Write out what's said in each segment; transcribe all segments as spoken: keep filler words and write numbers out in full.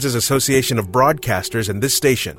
Kansas Association of Broadcasters and this station.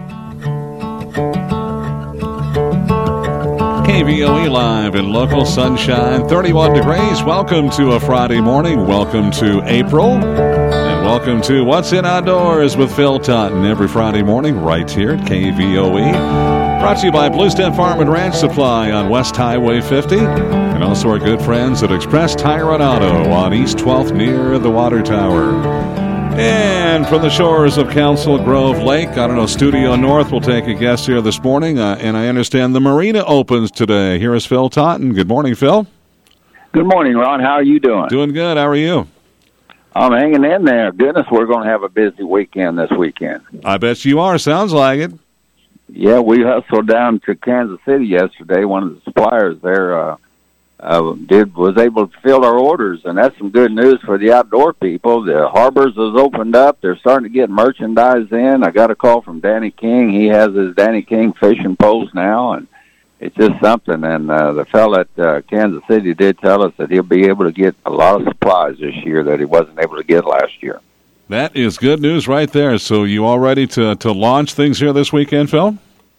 K V O E live in local sunshine, thirty-one degrees. Welcome to a Friday morning. Welcome to April. And welcome to What's in Outdoors with Phil Totten every Friday morning right here at K V O E. Brought to you by Bluestem Farm and Ranch Supply on West Highway fifty. And also our good friends at Express Tire and Auto on East twelfth near the Water Tower. And from the shores of Council Grove Lake, I don't know, Studio North will take a guest here this morning. Uh, and I understand the marina opens today. Here is Phil Totten. Good morning, Phil. Good morning, Ron. How are you doing? Doing good. How are you? I'm hanging in there. Goodness, we're going to have a busy weekend this weekend. I bet you are. Sounds like it. Yeah, we hustled down to Kansas City yesterday. One of the suppliers there uh, uh, did was able to fill our orders, and that's some good news for the outdoor people. The harbors has opened up. They're starting to get merchandise in. I got a call from Danny King. He has his Danny King fishing poles now, and it's just something. And uh, the fellow at uh, Kansas City did tell us that he'll be able to get a lot of supplies this year that he wasn't able to get last year. That is good news right there. So you all ready to, to launch things here this weekend, Phil?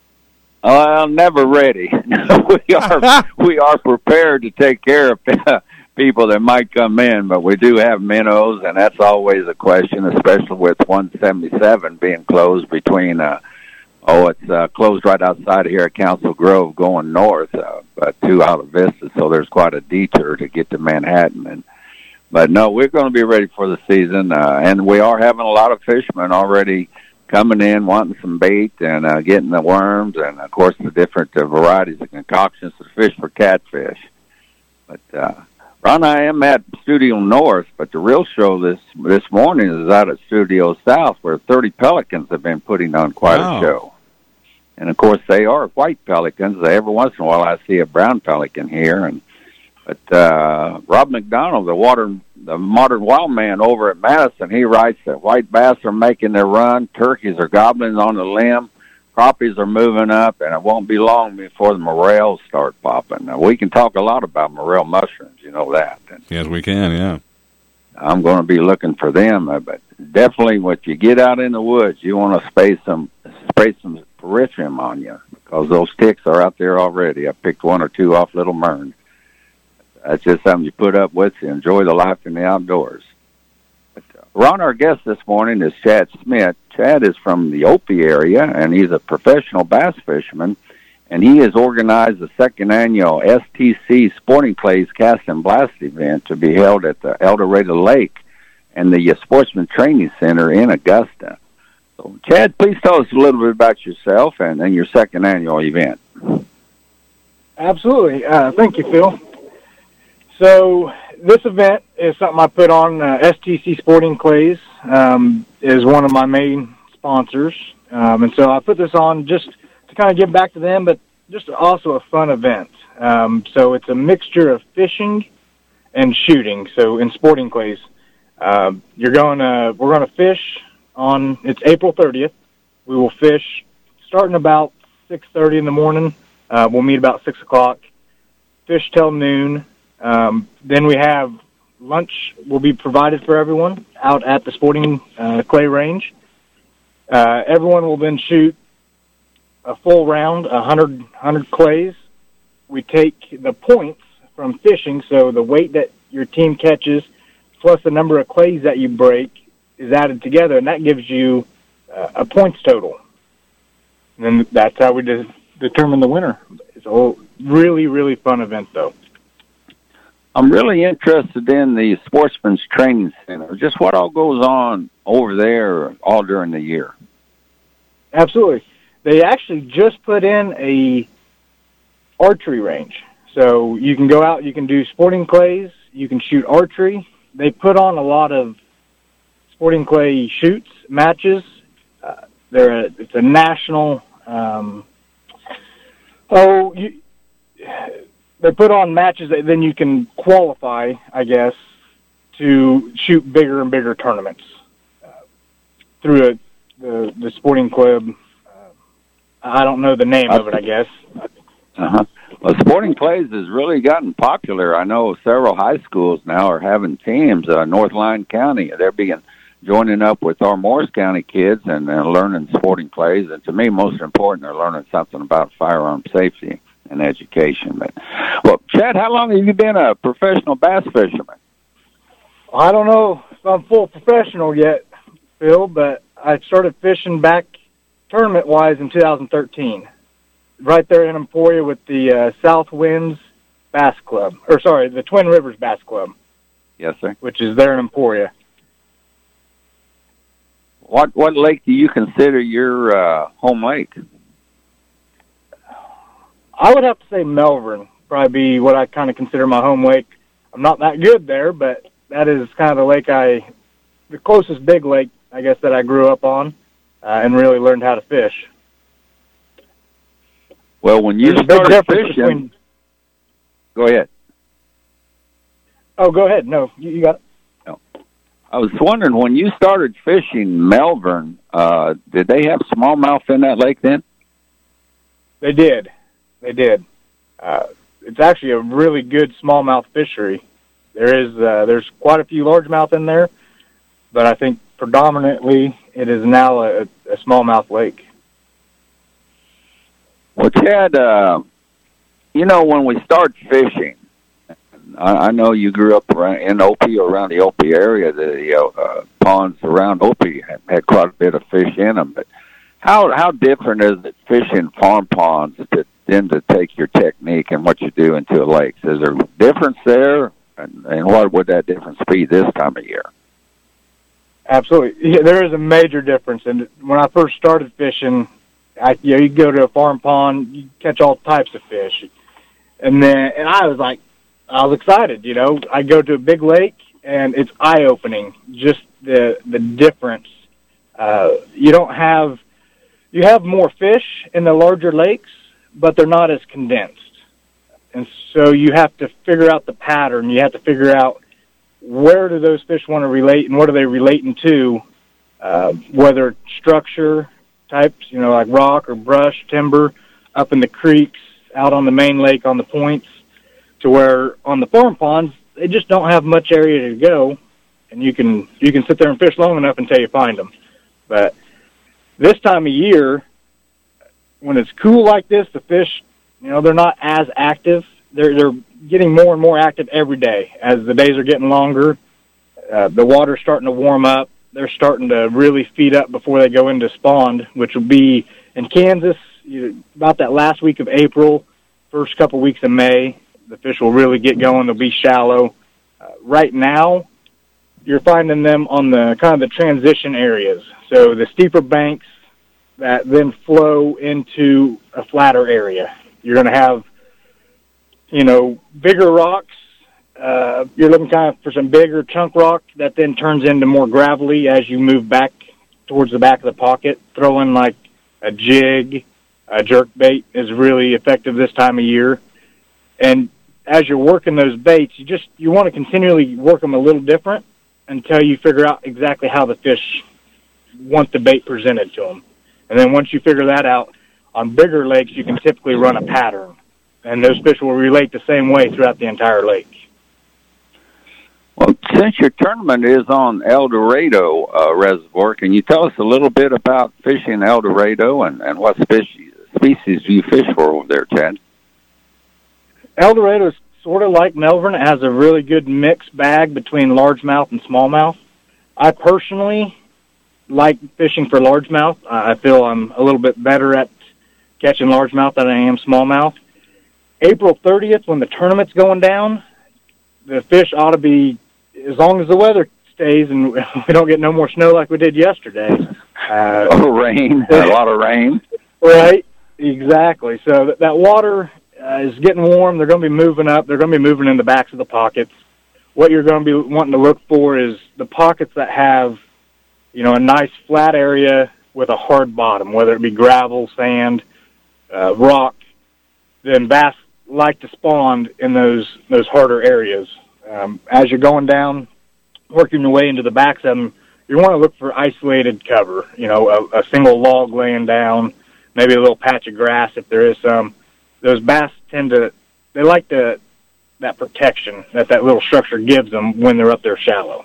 Uh, never ready. we are we are prepared to take care of people that might come in, but we do have minnows, and that's always a question, especially with one seventy-seven being closed between, uh, oh, it's uh, closed right outside of here at Council Grove going north, uh, but two out of Vista, so there's quite a detour to get to Manhattan. And But, no, we're going to be ready for the season, uh, and we are having a lot of fishermen already coming in, wanting some bait and uh, getting the worms and, of course, the different uh, varieties of concoctions to fish for catfish. But, uh, Ron, I am at Studio North, but the real show this this morning is out at Studio South, where thirty pelicans have been putting on quite wow. a show. And, of course, they are white pelicans. Every once in a while I see a brown pelican here. And But uh, Rob McDonald, the water, the modern wild man over at Madison, he writes that white bass are making their run, turkeys are gobbling on the limb, crappies are moving up, and it won't be long before the morels start popping. Now, we can talk a lot about morel mushrooms, you know that. And yes, we can, yeah. I'm going to be looking for them, but definitely when you get out in the woods, you want to spray some, spray some pyrethrum on you, because those ticks are out there already. I picked one or two off Little Mern. That's just something you put up with to enjoy the life in the outdoors. But, uh, Ron, our guest this morning is Chad Smith. Chad is from the Opie area, and he's a professional bass fisherman, and he has organized the second annual S T C Sporting Clays Cast and Blast event to be held at the El Dorado Lake and the uh, Sportsman Training Center in Augusta. So, Chad, please tell us a little bit about yourself and, and your second annual event. Absolutely. Uh, thank you, Phil. So this event is something I put on. uh, S T C Sporting Clays um, is one of my main sponsors. Um, and so I put this on just to kind of give back to them, but just also a fun event. Um, so it's a mixture of fishing and shooting. So in Sporting Clays, uh, you're going to, we're going to fish on, it's April thirtieth. We will fish starting about six thirty in the morning. Uh, we'll meet about six o'clock, fish till noon. Um, then we have lunch will be provided for everyone out at the Sporting uh, Clay Range. Uh, everyone will then shoot a full round, one hundred, one hundred clays. We take the points from fishing, so the weight that your team catches plus the number of clays that you break is added together, and that gives you uh, a points total. And then that's how we de- determine the winner. It's a really, really fun event, though. I'm really interested in the Sportsman's Training Center. Just what all goes on over there all during the year. Absolutely. They actually just put in a archery range. So you can go out, you can do sporting clays, you can shoot archery. They put on a lot of sporting clay shoots, matches. Uh, they're a, it's a national, um, oh, you... They put on matches that then you can qualify, I guess, to shoot bigger and bigger tournaments uh, through a, the the sporting club. Uh, I don't know the name of it, I guess. Uh-huh. Well, Sporting Clays has really gotten popular. I know several high schools now are having teams. Uh, North Lyon County, they're being joining up with our Morris County kids and, and learning sporting clays. And to me, most important, they're learning something about firearm safety and education. But, well, Chad, how long have you been a professional bass fisherman? I don't know if I'm full professional yet, Phil, but I started fishing back tournament-wise in two thousand thirteen, right there in Emporia with the uh, South Winds Bass Club, or sorry, the Twin Rivers Bass Club. Yes, sir. Which is there in Emporia. What what lake do you consider your uh, home lake? I would have to say Melbourne, probably be what I kind of consider my home lake. I'm not that good there, but that is kind of the lake I, the closest big lake, I guess, that I grew up on uh, and really learned how to fish. Well, when you There's started fishing, between... go ahead. Oh, go ahead. No, you, you got it. No. I was wondering, when you started fishing Melbourne, uh, did they have smallmouth in that lake then? They did. They did. Uh, it's actually a really good smallmouth fishery. There is uh, there's quite a few largemouth in there, but I think predominantly it is now a, a smallmouth lake. Well, Chad, uh, you know, when we start fishing, I, I know you grew up around, in Opie or around the Opie area. The uh, ponds around Opie had, had quite a bit of fish in them. But how how different is it fishing farm ponds to then to take your technique and what you do into a lake? Is there a difference there? And, and what would that difference be this time of year? Absolutely. Yeah, there is a major difference. And when I first started fishing, I, you know, you go to a farm pond, you catch all types of fish. And then, and I was like, I was excited, you know. I go to a big lake, and it's eye-opening, just the the difference. Uh, you don't have, you have more fish in the larger lakes, but they're not as condensed. And so you have to figure out the pattern. You have to figure out where do those fish want to relate and what are they relating to, uh, whether structure types, you know, like rock or brush, timber, up in the creeks, out on the main lake on the points, to where on the farm ponds, they just don't have much area to go, and you can you can sit there and fish long enough until you find them. But this time of year, when it's cool like this, the fish, you know, they're not as active. They're they're getting more and more active every day as the days are getting longer. Uh, the water's starting to warm up. They're starting to really feed up before they go into spawn, which will be in Kansas you know, about that last week of April, first couple weeks of May. The fish will really get going. They'll be shallow. Uh, right now, you're finding them on the kind of the transition areas. So the steeper banks that then flow into a flatter area. You're going to have, you know, bigger rocks. Uh, you're looking kind of for some bigger chunk rock that then turns into more gravelly as you move back towards the back of the pocket. Throwing like a jig, a jerk bait is really effective this time of year. And as you're working those baits, you just you want to continually work them a little different until you figure out exactly how the fish want the bait presented to them. And then once you figure that out, on bigger lakes, you can typically run a pattern. And those fish will relate the same way throughout the entire lake. Well, since your tournament is on El Dorado uh, Reservoir, can you tell us a little bit about fishing El Dorado and, and what species, species do you fish for over there, Chad? El Dorado is sort of like Melbourne. It has a really good mixed bag between largemouth and smallmouth. I personally like fishing for largemouth. I feel I'm a little bit better at catching largemouth than I am smallmouth. April thirtieth, when the tournament's going down, the fish ought to be, as long as the weather stays and we don't get no more snow like we did yesterday. Uh, oh, rain, a lot of rain. Right, exactly. So that, that water uh, is getting warm. They're going to be moving up. They're going to be moving in the backs of the pockets. What you're going to be wanting to look for is the pockets that have, you know, a nice flat area with a hard bottom, whether it be gravel, sand, uh, rock. Then bass like to spawn in those those harder areas. Um, as you're going down, working your way into the backs of them, you want to look for isolated cover. You know, a, a single log laying down, maybe a little patch of grass if there is some. Those bass tend to, they like the that protection that that little structure gives them when they're up there shallow.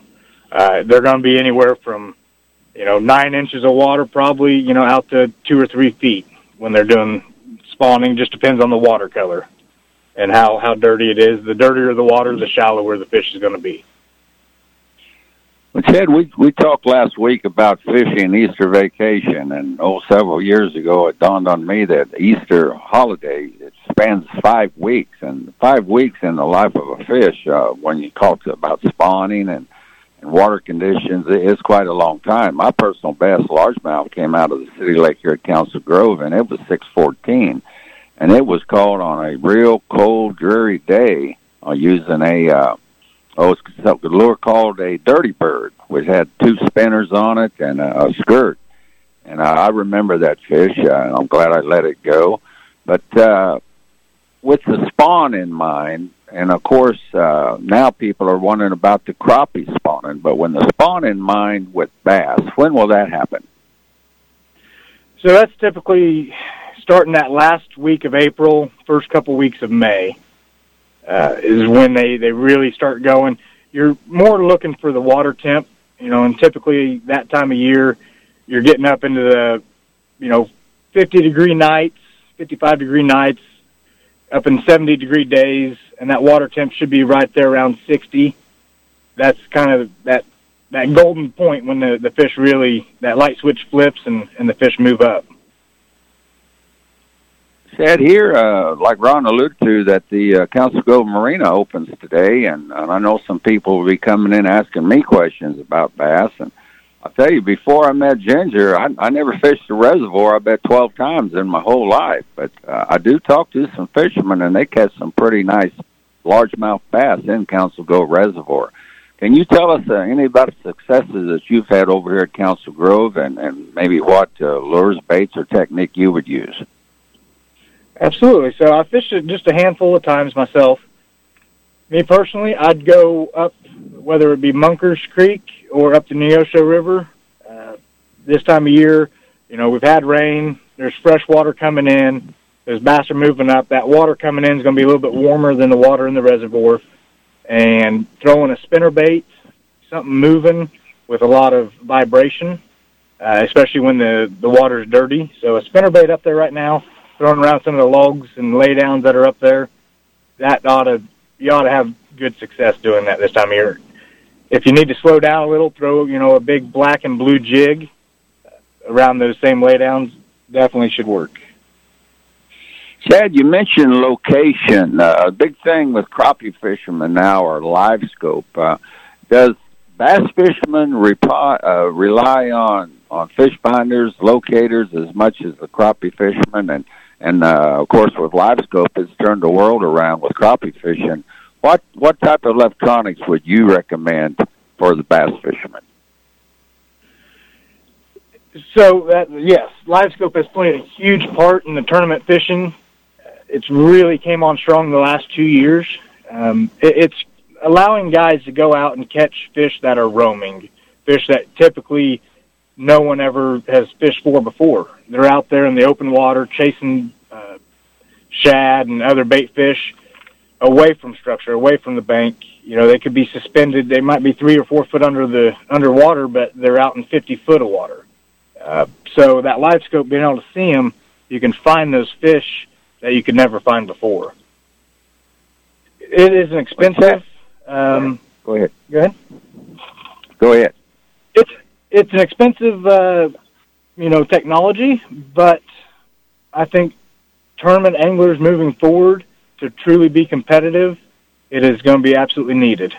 Uh, they're going to be anywhere from, you know, nine inches of water, probably, you know, out to two or three feet when they're doing spawning. Just depends on the water color and how, how dirty it is. The dirtier the water, the shallower the fish is going to be. Well, Chad, we we talked last week about fishing Easter vacation, and oh, several years ago it dawned on me that Easter holiday, it spans five weeks, and five weeks in the life of a fish, uh, when you talk about spawning and, and water conditions, it is quite a long time. My personal best largemouth came out of the city lake here at Council Grove, and it was six fourteen, and it was caught on a real cold, dreary day uh, using a... Uh, Oh, it's a lure called a dirty bird, which had two spinners on it and a, a skirt. And I, I remember that fish. Uh, and I'm glad I let it go. But uh, with the spawn in mind, and of course, uh, now people are wondering about the crappie spawning. But when the spawn in mind with bass, when will that happen? So that's typically starting that last week of April, first couple weeks of May. Uh, is when they, they really start going. You're more looking for the water temp, you know, and typically that time of year, you're getting up into the, you know, fifty degree nights, fifty-five degree nights, up in seventy degree days, and that water temp should be right there around sixty. That's kind of that, that golden point when the, the fish really, that light switch flips and, and the fish move up. Chad, here, uh, like Ron alluded to, that the uh, Council Grove Marina opens today, and, and I know some people will be coming in asking me questions about bass. And I'll tell you, before I met Ginger, I, I never fished the reservoir, I bet twelve times in my whole life. But uh, I do talk to some fishermen, and they catch some pretty nice largemouth bass in Council Grove Reservoir. Can you tell us uh, any about the successes that you've had over here at Council Grove, and, and maybe what uh, lures, baits, or technique you would use? Absolutely. So I fished it just a handful of times myself. Me personally, I'd go up, whether it be Munkers Creek or up the Neosho River. Uh, this time of year, you know, we've had rain. There's fresh water coming in. Those bass are moving up. That water coming in is going to be a little bit warmer than the water in the reservoir. And throwing a spinnerbait, something moving with a lot of vibration, uh, especially when the, the water is dirty. So a spinnerbait up there right now, throwing around some of the logs and laydowns that are up there, that ought to, you ought to have good success doing that this time of year. If you need to slow down a little, throw, you know, a big black and blue jig around those same laydowns, definitely should work. Chad, you mentioned location. Uh, a big thing with crappie fishermen now are live scope. Uh, does bass fishermen rely, uh, rely on, on fish finders, locators as much as the crappie fishermen? And And, uh, of course, with live scope, it's turned the world around with crappie fishing. What what type of electronics would you recommend for the bass fishermen? So, that, yes, live scope has played a huge part in the tournament fishing. It's really came on strong the last two years. Um, it, it's allowing guys to go out and catch fish that are roaming, fish that typically no one ever has fished for before. They're out there in the open water chasing uh, shad and other bait fish away from structure, away from the bank. You know, they could be suspended. They might be three or four foot under the underwater, but they're out in fifty foot of water. Uh, so that live scope, being able to see them, you can find those fish that you could never find before. It is an expensive. Um, go ahead. Go ahead. Go ahead. It's it's an expensive, uh, you know, technology, but I think tournament anglers moving forward to truly be competitive, it is going to be absolutely needed.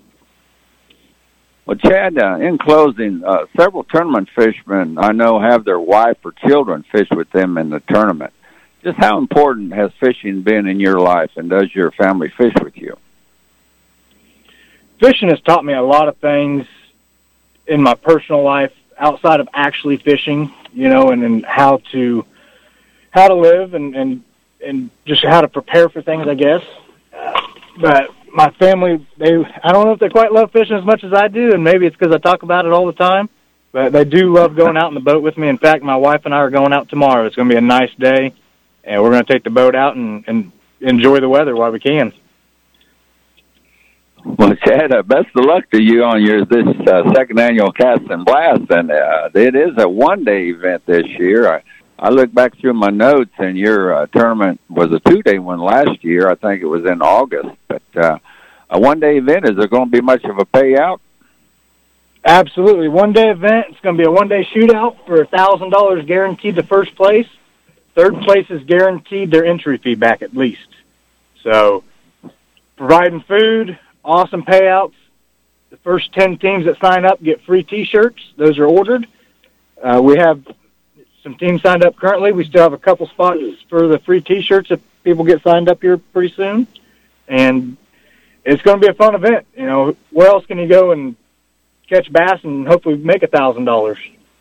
Well, Chad, uh, in closing, uh, several tournament fishermen I know have their wife or children fish with them in the tournament. Just how important has fishing been in your life, and does your family fish with you? Fishing has taught me a lot of things in my personal life outside of actually fishing, you know, and, and how to how to live and, and, and just how to prepare for things, I guess. Uh, but my family, they I don't know if they quite love fishing as much as I do, and maybe it's because I talk about it all the time, but they do love going out in the boat with me. In fact, my wife and I are going out tomorrow. It's going to be a nice day, and we're going to take the boat out and, and enjoy the weather while we can. Well, Chad, uh, best of luck to you on your this uh, second annual Cast and Blast, and uh, it is a one-day event this year. I, I look back through my notes, and your uh, tournament was a two-day one last year. I think it was in August, but uh, a one-day event. Is there going to be much of a payout? Absolutely, one-day event. It's going to be a one-day shootout for a thousand dollars guaranteed to first place. Third place is guaranteed their entry fee back at least. So, providing food. Awesome payouts. The first ten teams that sign up get free T-shirts. Those are ordered. Uh, we have some teams signed up currently. We still have a couple spots for the free T-shirts if people get signed up here pretty soon. And it's going to be a fun event. You know, where else can you go and catch bass and hopefully make a thousand dollars?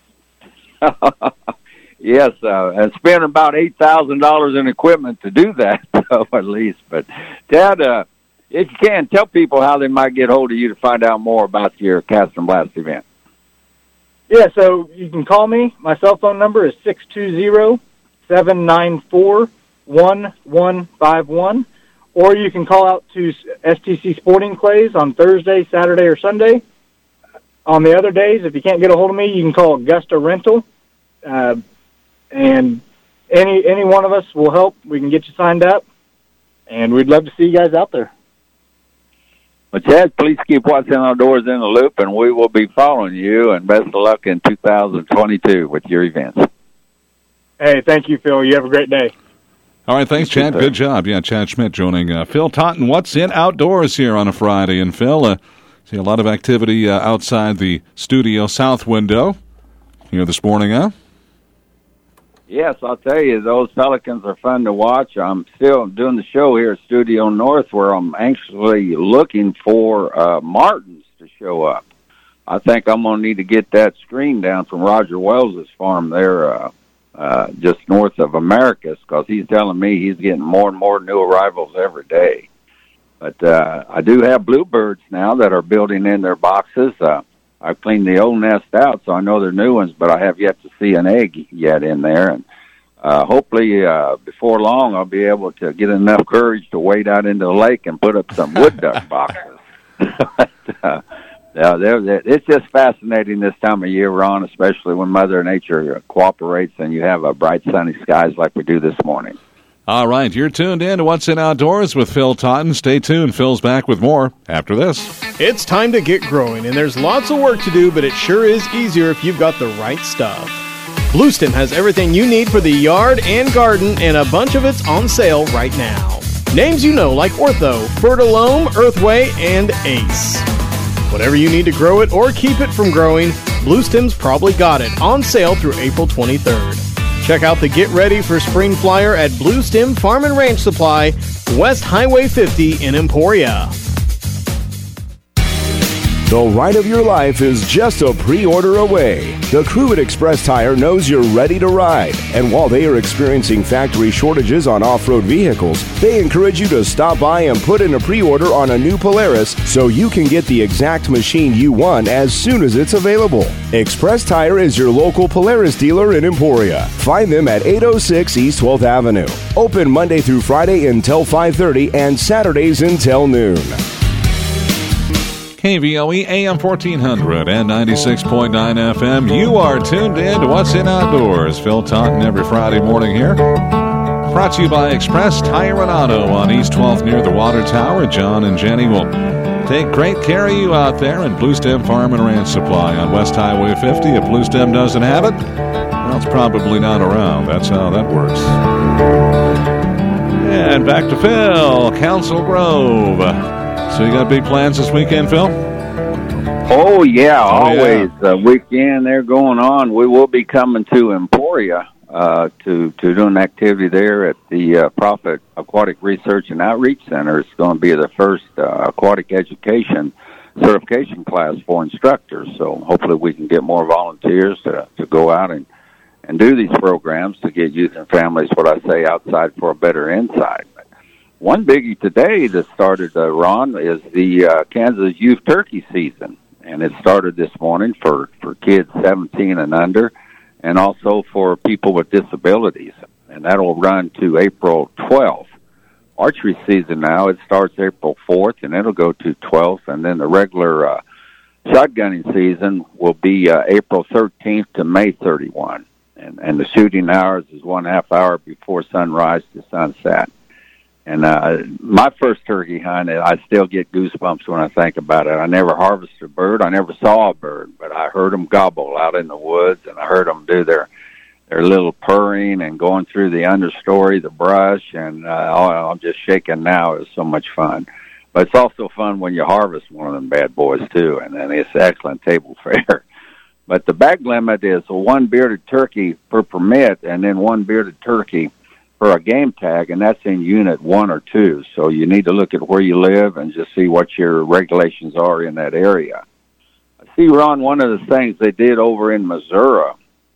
Yes, uh, and spend about eight thousand dollars in equipment to do that, so at least. But, Dad, uh, if you can, tell people how they might get hold of you to find out more about your Cast and Blast event. Yeah, so you can call me. My cell phone number is six two zero, seven nine four, one one five one, or you can call out to S T C Sporting Clays on Thursday, Saturday, or Sunday. On the other days, if you can't get a hold of me, you can call Augusta Rental, uh, and any any one of us will help. We can get you signed up, and we'd love to see you guys out there. Well, Chad, please keep What's In Outdoors in the loop, and we will be following you, and best of luck in two thousand twenty-two with your events. Hey, thank you, Phil. You have a great day. All right, thanks, Chad. Good job. Yeah, Chad Schmidt joining uh, Phil Totten. What's In Outdoors here on a Friday? And, Phil, uh, see a lot of activity uh, outside the studio south window here this morning, huh? Yes, I'll tell you, those pelicans are fun to watch. I'm still doing the show here at Studio North where I'm anxiously looking for uh, martins to show up. I think I'm going to need to get that screen down from Roger Wells' farm there uh, uh, just north of Americus, because he's telling me he's getting more and more new arrivals every day. But uh, I do have bluebirds now that are building in their boxes. Uh, I've cleaned the old nest out, so I know they're new ones, but I have yet to see an egg yet in there. And uh, hopefully uh, before long I'll be able to get enough courage to wade out into the lake and put up some wood duck boxes. but, uh, yeah, they're, they're, it's just fascinating this time of year, Ron, especially when Mother Nature cooperates and you have a bright sunny skies like we do this morning. All right, you're tuned in to What's In Outdoors with Phil Totten. Stay tuned. Phil's back with more after this. It's time to get growing, and there's lots of work to do, but it sure is easier if you've got the right stuff. Bluestem has everything you need for the yard and garden, and a bunch of it's on sale right now. Names you know like Ortho, Fertilome, Earthway, and Ace. Whatever you need to grow it or keep it from growing, Bluestem's probably got it on sale through April twenty-third. Check out the Get Ready for Spring flyer at Bluestem Farm and Ranch Supply, West Highway fifty in Emporia. The ride of your life is just a pre-order away. The crew at Express Tire knows you're ready to ride, and while they are experiencing factory shortages on off-road vehicles, they encourage you to stop by and put in a pre-order on a new Polaris so you can get the exact machine you want as soon as it's available. Express Tire is your local Polaris dealer in Emporia. Find them at eight oh six East twelfth Avenue. Open Monday through Friday until five thirty and Saturdays until noon. K V O E A M fourteen hundred and ninety-six point nine F M. You are tuned in to What's In Outdoors. Phil Totten every Friday morning here. Brought to you by Express Tire and Auto on East twelfth near the Water Tower. John and Jenny will take great care of you out there. And Bluestem Farm and Ranch Supply on West Highway fifty. If Bluestem doesn't have it, well, it's probably not around. That's how that works. And back to Phil, Council Grove. So you got big plans this weekend, Phil? Oh, yeah, oh, always. Yeah. Uh, weekend they're going on. We will be coming to Emporia uh, to, to do an activity there at the uh, Prophet Aquatic Research and Outreach Center. It's going to be the first uh, aquatic education certification class for instructors. So hopefully we can get more volunteers to, to go out and, and do these programs to get youth and families, what I say, outside for a better inside. One biggie today that started, uh, Ron, is the uh, Kansas Youth Turkey Season, and it started this morning for, for kids seventeen and under, and also for people with disabilities, and that will run to April twelfth. archery season now. It starts April fourth, and it'll go to twelfth, and then the regular uh, shotgunning season will be uh, April thirteenth to May thirty-first, and, and the shooting hours is one half hour before sunrise to sunset. And uh, my first turkey hunt, I still get goosebumps when I think about it. I never harvested a bird. I never saw a bird, but I heard them gobble out in the woods, and I heard them do their their little purring and going through the understory, the brush, and uh, oh, I'm just shaking now. It was so much fun. But it's also fun when you harvest one of them bad boys, too, and then it's excellent table fare. But the bag limit is one bearded turkey per permit, and then one bearded turkey for a game tag, and that's in unit one or two. So you need to look at where you live and just see what your regulations are in that area. I see, Ron, one of the things they did over in Missouri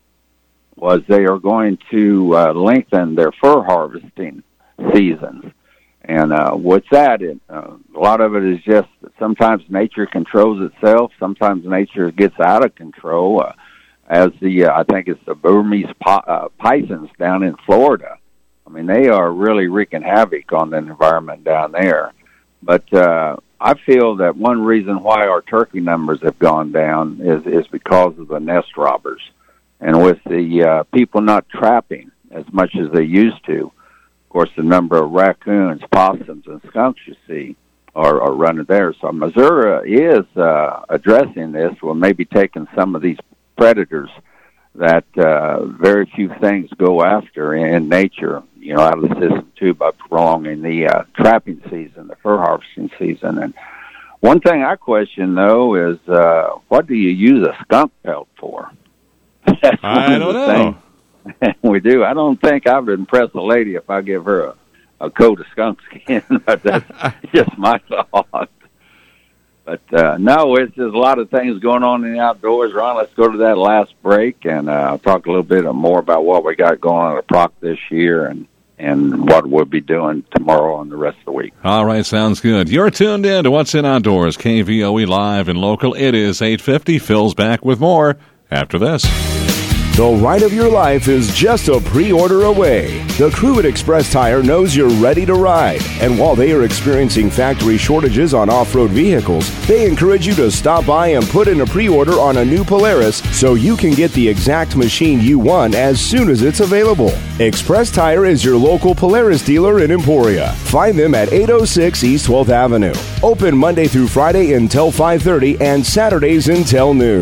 was they are going to uh, lengthen their fur harvesting seasons. And uh, what's that? It, uh, a lot of it is just sometimes nature controls itself. Sometimes nature gets out of control, uh, as the, uh, I think it's the Burmese po- uh, pythons down in Florida. I mean, they are really wreaking havoc on the environment down there. But uh, I feel that one reason why our turkey numbers have gone down is, is because of the nest robbers. And with the uh, people not trapping as much as they used to, of course, the number of raccoons, possums, and skunks you see are, are running there. So Missouri is uh, addressing this, well, maybe taking some of these predators that uh, very few things go after in nature, you know, out of the system too, by prolonging the uh, trapping season, the fur harvesting season. And one thing I question, though, is uh, what do you use a skunk pelt for? That's I don't know. We do. I don't think I would impress a lady if I give her a, a coat of skunk skin, but that's just my thought. But, uh, no, it's just a lot of things going on in the outdoors. Ron, let's go to that last break, and uh, I'll talk a little bit more about what we got going on at P R O C this year and, and what we'll be doing tomorrow and the rest of the week. All right, sounds good. You're tuned in to What's in Outdoors, K V O E Live and Local. It is eight fifty. Phil's back with more after this. The ride of your life is just a pre-order away. The crew at Express Tire knows you're ready to ride. And while they are experiencing factory shortages on off-road vehicles, they encourage you to stop by and put in a pre-order on a new Polaris so you can get the exact machine you want as soon as it's available. Express Tire is your local Polaris dealer in Emporia. Find them at eight oh six East twelfth Avenue. Open Monday through Friday until five thirty and Saturdays until noon.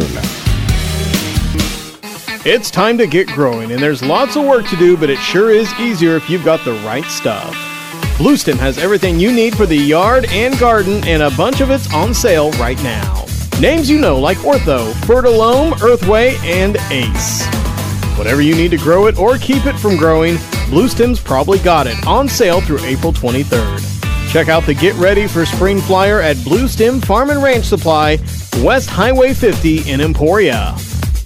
It's time to get growing, and there's lots of work to do, but it sure is easier if you've got the right stuff. Bluestem has everything you need for the yard and garden, and a bunch of it's on sale right now. Names you know like Ortho, Fertilome, Earthway, and Ace. Whatever you need to grow it or keep it from growing, Bluestem's probably got it on sale through April twenty-third. Check out the Get Ready for Spring flyer at Bluestem Farm and Ranch Supply, West Highway fifty in Emporia.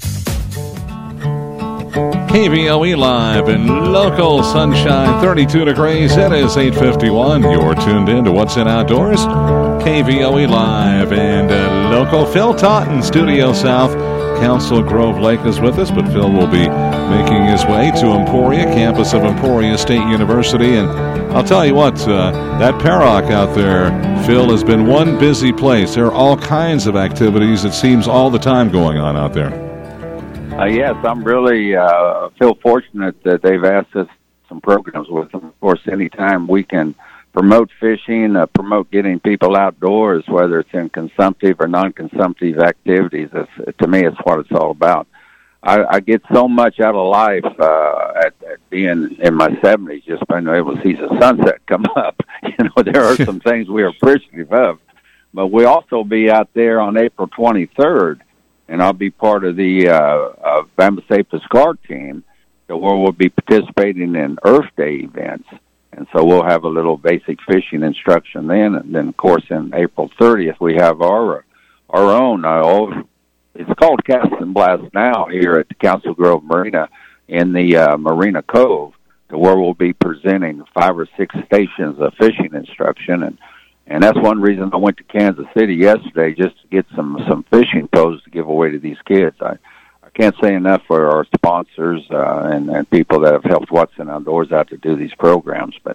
K V O E Live and Local Sunshine, thirty-two degrees. It is eight fifty-one. You're tuned in to What's in Outdoors. K V O E Live and uh, Local. Phil Totten, Studio South. Council Grove Lake is with us, but Phil will be making his way to Emporia, campus of Emporia State University. And I'll tell you what, uh, that P R O C out there, Phil, has been one busy place. There are all kinds of activities, it seems, all the time going on out there. Uh, yes, I'm really uh, feel fortunate that they've asked us some programs with them. Of course, anytime we can promote fishing, uh, promote getting people outdoors, whether it's in consumptive or non-consumptive activities, it's, to me, it's what it's all about. I, I get so much out of life uh, at, at being in my seventies, just being able to see the sunset come up. You know, there are some things we are appreciative of. But we'll also be out there on April twenty-third, and I'll be part of the uh, uh, Bama State Piscard team, where we'll be participating in Earth Day events. And so we'll have a little basic fishing instruction then. And then, of course, in April thirtieth, we have our our own, uh, it's called Cast and Blast now here at the Council Grove Marina in the uh, Marina Cove, to where we'll be presenting five or six stations of fishing instruction. And And that's one reason I went to Kansas City yesterday, just to get some, some fishing posts to give away to these kids. I, I can't say enough for our sponsors uh, and, and people that have helped What's in Outdoors out to do these programs. But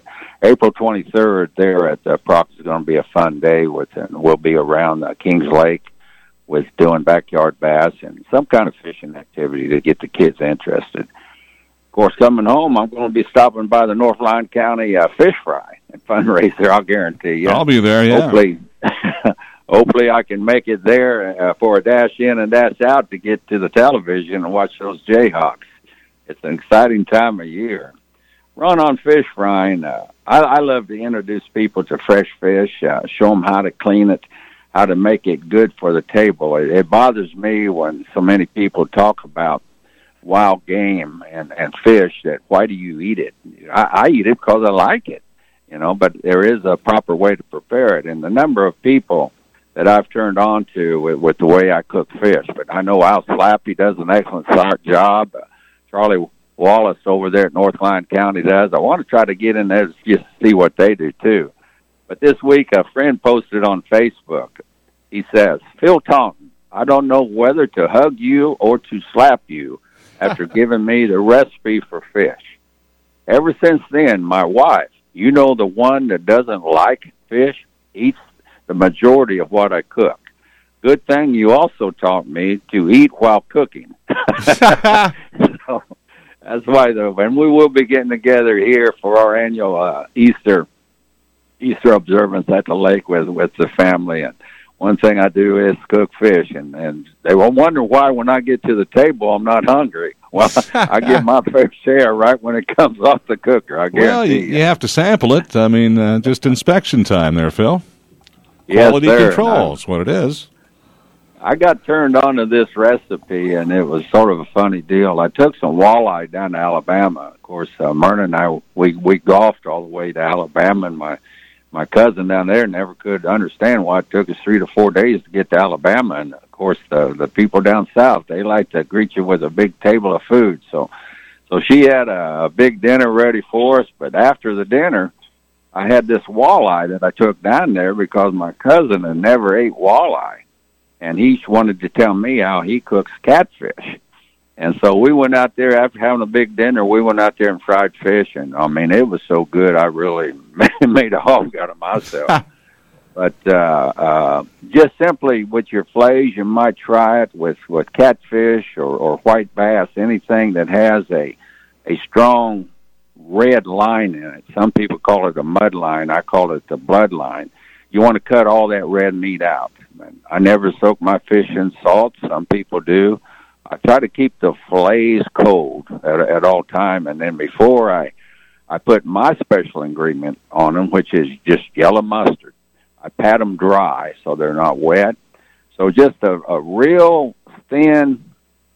April twenty-third there at uh, Prox is going to be a fun day. With and we'll be around uh, Kings Lake with doing backyard bass and some kind of fishing activity to get the kids interested. Of course, coming home, I'm going to be stopping by the North Lyon County uh, Fish Fry and fundraiser. I'll guarantee you. I'll be there. Yeah. Hopefully, hopefully I can make it there uh, for a dash in and dash out to get to the television and watch those Jayhawks. It's an exciting time of year. Run on fish frying. Uh, I, I love to introduce people to fresh fish, uh, show them how to clean it, how to make it good for the table. It, it bothers me when so many people talk about wild game and, and fish that why do you eat it? I, I eat it because I like it, you know, but there is a proper way to prepare it. And the number of people that I've turned on to with, with the way I cook fish, but I know Al Slappy does an excellent job. Uh, Charlie Wallace over there at North Lyon County does. I want to try to get in there to just see what they do too. But this week a friend posted on Facebook. He says, Phil Taunton, I don't know whether to hug you or to slap you after giving me the recipe for fish. Ever since then, my wife, you know, the one that doesn't like fish, eats the majority of what I cook. Good thing you also taught me to eat while cooking. So that's why, though, and we will be getting together here for our annual uh, Easter Easter observance at the lake with with the family. And one thing I do is cook fish, and, and they will wonder why when I get to the table I'm not hungry. Well, I get my fair share right when it comes off the cooker, I guarantee Well, you, you. you have to sample it. I mean, uh, just inspection time there, Phil. Yes, Quality sir. control is what it is. I got turned on to this recipe, and it was sort of a funny deal. I took some walleye down to Alabama. Of course, uh, Myrna and I, we, we golfed all the way to Alabama, and my My cousin down there never could understand why it took us three to four days to get to Alabama. And, of course, the the people down south, they like to greet you with a big table of food. So so she had a, a big dinner ready for us. But after the dinner, I had this walleye that I took down there because my cousin had never ate walleye. And he wanted to tell me how he cooks catfish. And so we went out there after having a big dinner. We went out there and fried fish, and I mean it was so good. I really made a hog out of myself. But uh, uh, just simply with your fillets, you might try it with with catfish or, or white bass, anything that has a a strong red line in it. Some people call it a mud line. I call it the blood line. You want to cut all that red meat out. I never soak my fish in salt. Some people do. I try to keep the fillets cold at, at all time, and then before I, I put my special ingredient on them, which is just yellow mustard. I pat them dry so they're not wet. So just a, a real thin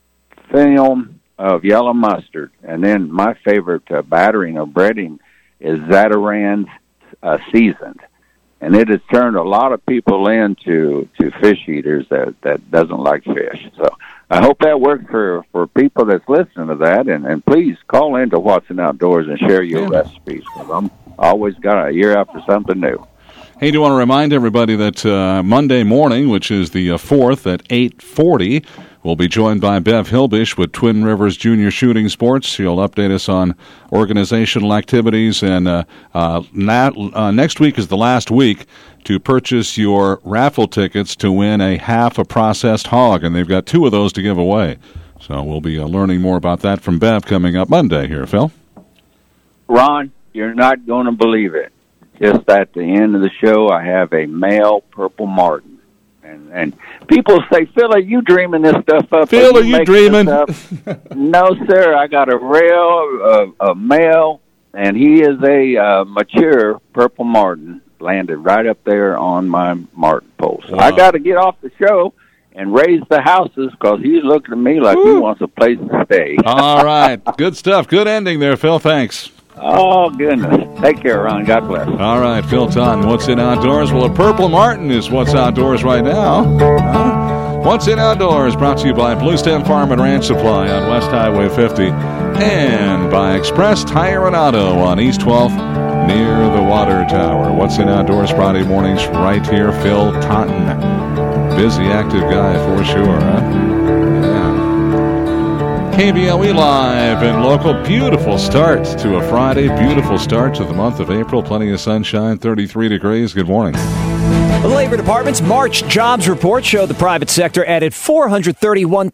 film of yellow mustard, and then my favorite uh, battering or breading is Zatarain's uh, seasoned. And it has turned a lot of people into to fish eaters that, that doesn't like fish. So I hope that works for, for people that's listening to that. And, and please call into Watson Outdoors and share your yeah. recipes, because I'm always got a year out for something new. Hey, do you want to remind everybody that uh, Monday morning, which is the uh, fourth at eight forty, we'll be joined by Bev Hilbish with Twin Rivers Junior Shooting Sports. She'll update us on organizational activities. And uh, uh, na- uh, next week is the last week to purchase your raffle tickets to win a half a processed hog. And they've got two of those to give away. So we'll be uh, learning more about that from Bev coming up Monday here, Phil. Ron, you're not going to believe it. Just at the end of the show, I have a male purple martin. And, and people say, Phil, are you dreaming this stuff up? Phil, are you, are you dreaming? No, sir. I got a real uh, a male, and he is a uh, mature purple martin, landed right up there on my martin pole. So wow. I got to get off the show and raise the houses, because he's looking at me like Woo. he wants a place to stay. All right. Good stuff. Good ending there, Phil. Thanks. Oh, goodness. Take care, Ron. God bless. All right, Phil Taunton, What's in Outdoors? Well, a purple martin is what's outdoors right now. Uh, What's in Outdoors brought to you by Blue Stem Farm and Ranch Supply on West Highway fifty and by Express Tire and Auto on East twelfth near the Water Tower. What's in Outdoors Friday mornings right here. Phil Taunton. Busy, active guy for sure, huh? Yeah. K B L E Live and local. Beautiful start to a Friday. Beautiful start to the month of April. Plenty of sunshine, thirty-three degrees. Good morning. The Labor Department's March jobs report showed the private sector added four hundred thirty-one